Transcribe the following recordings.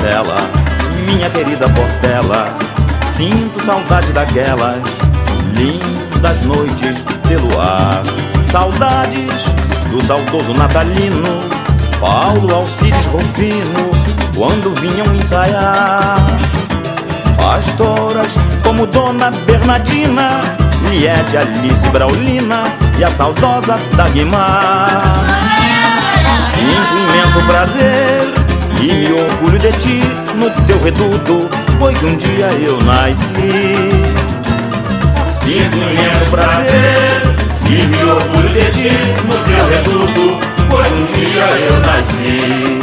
Portela, minha querida Portela, sinto saudade daquelas lindas noites de luar. Saudades do saudoso natalino Paulo Alcides Rufino, quando vinham ensaiar. Pastoras como Dona Bernardina, Liete, Alice, Braulina e a saudosa Dagmar. Sinto imenso prazer e me orgulho de ti, no teu reduto foi que um dia eu nasci. Sinto imenso prazer e me orgulho de ti, no teu reduto foi que um dia eu nasci.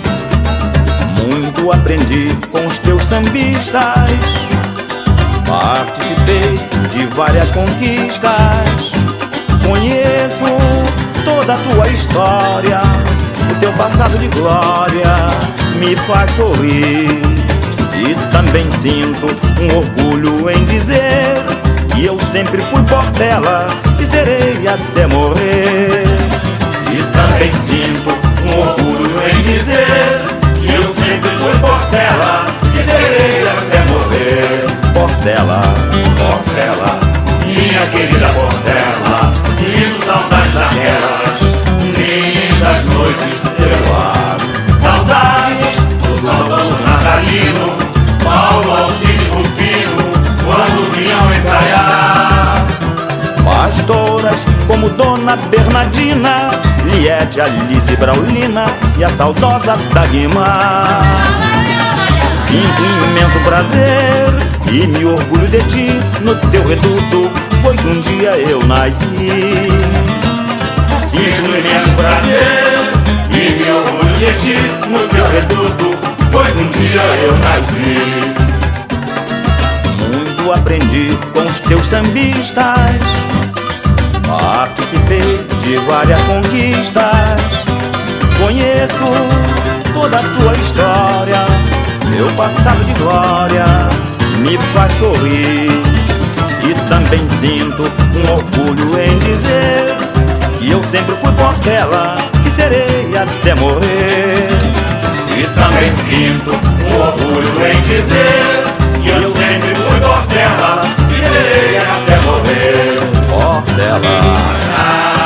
Muito aprendi com os teus sambistas, participei de várias conquistas. Conheço toda a tua história, o teu passado de glória me faz sorrir. E também sinto um orgulho em dizer que eu sempre fui Portela e serei até morrer. E também sinto um orgulho em dizer que eu sempre fui Portela e serei até morrer. Portela, Portela, minha querida Portela, sinto saudade daquelas lindas noites de teu ar. Saudades do saudoso natalino Paulo Alcides Rufino, quando vinham ensaiar. Pastoras como Dona Bernardina, Liete, Alice, Braulina e a saudosa Dagmar. Sinto imenso prazer e me orgulho de ti, no teu reduto foi que um dia eu nasci. Sinto imenso prazer e me orgulho de ti, no teu reduto foi que um dia eu nasci. Muito aprendi com os teus sambistas, participei de várias conquistas. Conheço toda a tua história, meu passado de glória me faz sorrir. E também sinto um orgulho em dizer que eu sempre fui Portela e serei até morrer. E também sinto um orgulho em dizer que eu sempre fui Portela e serei até morrer. Portela.